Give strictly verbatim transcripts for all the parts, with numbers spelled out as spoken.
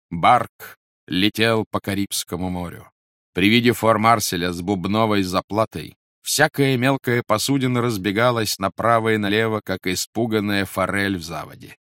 Барк летел по Карибскому морю. При виде фор-марселя с бубновой заплатой всякая мелкая посудина разбегалась направо и налево, как испуганная форель в заводе.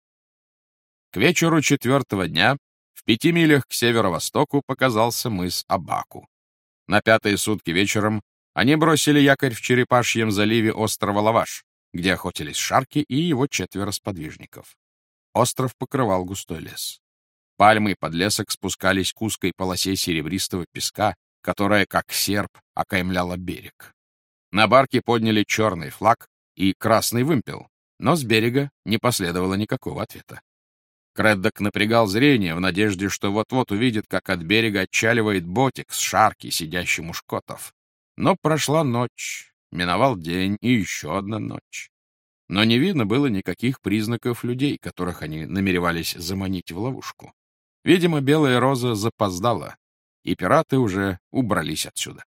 К вечеру четвертого дня в пяти милях к северо-востоку показался мыс Абаку. На пятые сутки вечером они бросили якорь в Черепашьем заливе острова Лаваш, где охотились Шарки и его четверо сподвижников. Остров покрывал густой лес. Пальмы и подлесок спускались к узкой полосе серебристого песка, которая, как серп, окаймляла берег. На барке подняли черный флаг и красный вымпел, но с берега не последовало никакого ответа. Креддок напрягал зрение в надежде, что вот-вот увидит, как от берега отчаливает ботик с Шарки, сидящим у шкотов. Но прошла ночь, миновал день и еще одна ночь. Но не видно было никаких признаков людей, которых они намеревались заманить в ловушку. Видимо, Белая Роза запоздала, и пираты уже убрались отсюда.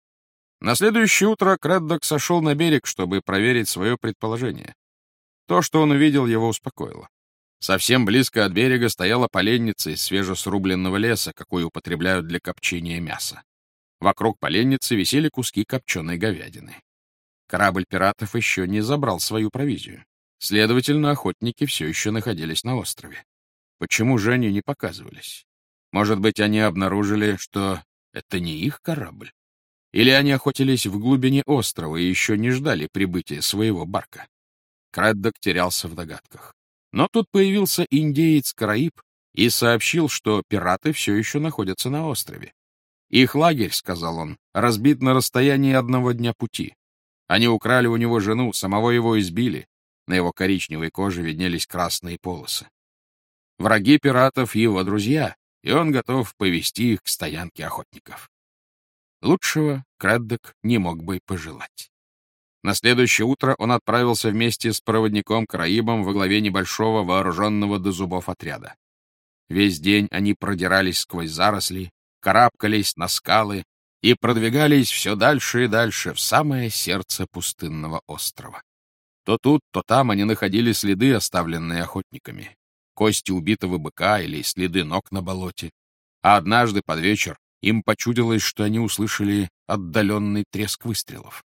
На следующее утро Креддок сошел на берег, чтобы проверить свое предположение. То, что он увидел, его успокоило. Совсем близко от берега стояла поленница из свежесрубленного леса, какой употребляют для копчения мяса. Вокруг поленницы висели куски копченой говядины. Корабль пиратов еще не забрал свою провизию. Следовательно, охотники все еще находились на острове. Почему же они не показывались? Может быть, они обнаружили, что это не их корабль? Или они охотились в глубине острова и еще не ждали прибытия своего барка? Креддок терялся в догадках. Но тут появился индеец-караиб и сообщил, что пираты все еще находятся на острове. Их лагерь, — сказал он, — разбит на расстоянии одного дня пути. Они украли у него жену, самого его избили. На его коричневой коже виднелись красные полосы. Враги пиратов — его друзья, и он готов повести их к стоянке охотников. Лучшего Креддок не мог бы пожелать. На следующее утро он отправился вместе с проводником-караибом во главе небольшого вооруженного до зубов отряда. Весь день они продирались сквозь заросли, карабкались на скалы и продвигались все дальше и дальше в самое сердце пустынного острова. То тут, то там они находили следы, оставленные охотниками, кости убитого быка или следы ног на болоте. А однажды под вечер им почудилось, что они услышали отдаленный треск выстрелов.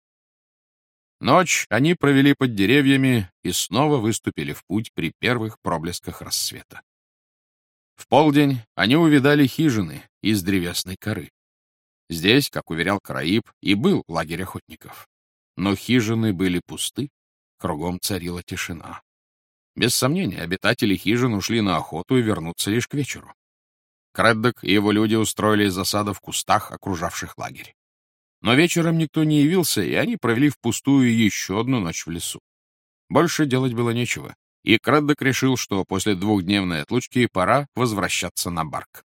Ночь они провели под деревьями и снова выступили в путь при первых проблесках рассвета. В полдень они увидали хижины из древесной коры. Здесь, как уверял караиб, и был лагерь охотников. Но хижины были пусты, кругом царила тишина. Без сомнения, обитатели хижин ушли на охоту и вернутся лишь к вечеру. Креддок и его люди устроили засаду в кустах, окружавших лагерь. Но вечером никто не явился, и они провели впустую еще одну ночь в лесу. Больше делать было нечего, и Креддок решил, что после двухдневной отлучки пора возвращаться на барк.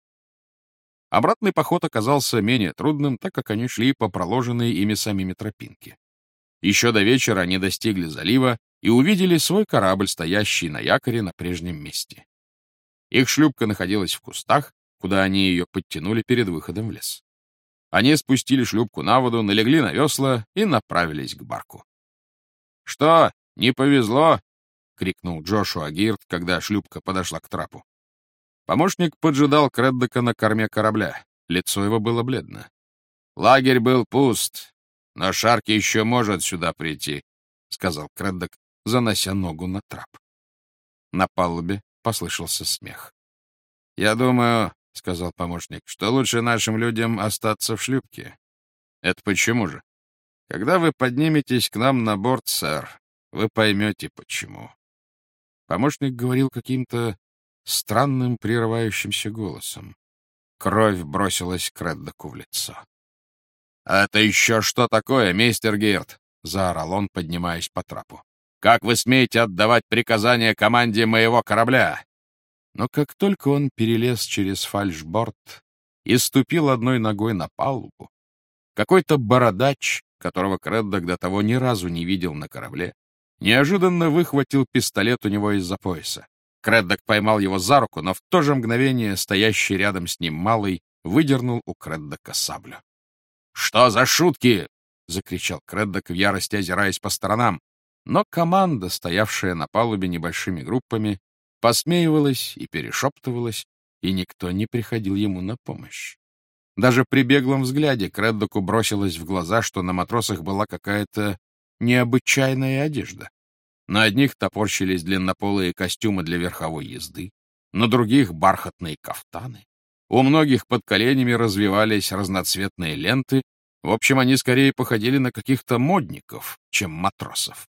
Обратный поход оказался менее трудным, так как они шли по проложенной ими самими тропинке. Еще до вечера они достигли залива и увидели свой корабль, стоящий на якоре на прежнем месте. Их шлюпка находилась в кустах, куда они ее подтянули перед выходом в лес. Они спустили шлюпку на воду, налегли на весла и направились к барку. — Что, не повезло? — крикнул Джошуа Гирд, когда шлюпка подошла к трапу. Помощник поджидал Креддока на корме корабля. Лицо его было бледно. — Лагерь был пуст, но Шарки еще может сюда прийти, — сказал Креддок, занося ногу на трап. На палубе послышался смех. — Я думаю, — сказал помощник, — что лучше нашим людям остаться в шлюпке. — Это почему же? — Когда вы подниметесь к нам на борт, сэр, вы поймете, почему. Помощник говорил каким-то странным прерывающимся голосом. Кровь бросилась Креддоку в лицо. — Это еще что такое, мистер Гирд? — заорал он, поднимаясь по трапу. — Как вы смеете отдавать приказания команде моего корабля? Но как только он перелез через фальшборд и ступил одной ногой на палубу, какой-то бородач, которого Креддок до того ни разу не видел на корабле, неожиданно выхватил пистолет у него из-за пояса. Креддок поймал его за руку, но в то же мгновение стоящий рядом с ним малый выдернул у Креддока саблю. — Что за шутки? — закричал Креддок в ярости, озираясь по сторонам. Но команда, стоявшая на палубе небольшими группами, посмеивалась и перешептывалась, и никто не приходил ему на помощь. Даже при беглом взгляде Креддоку бросилось в глаза, что на матросах была какая-то необычайная одежда. На одних топорщились длиннополые костюмы для верховой езды, на других — бархатные кафтаны. У многих под коленями развивались разноцветные ленты. В общем, они скорее походили на каких-то модников, чем матросов.